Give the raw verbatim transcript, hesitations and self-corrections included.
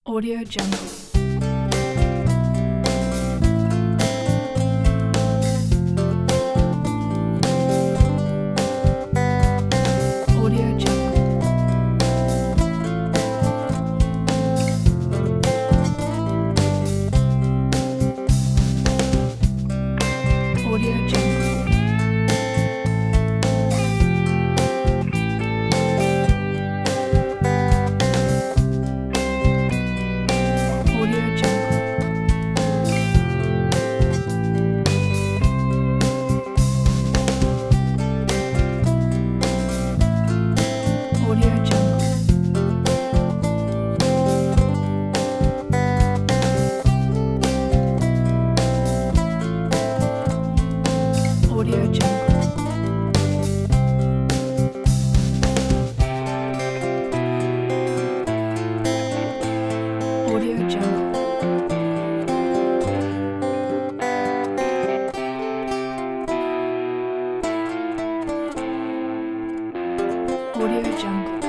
Audio Jungle. Audio Jungle. Audio Jungle. Audio Jungle. Audio Jungle. Audio Jungle. Audio Jungle. Audio Jungle.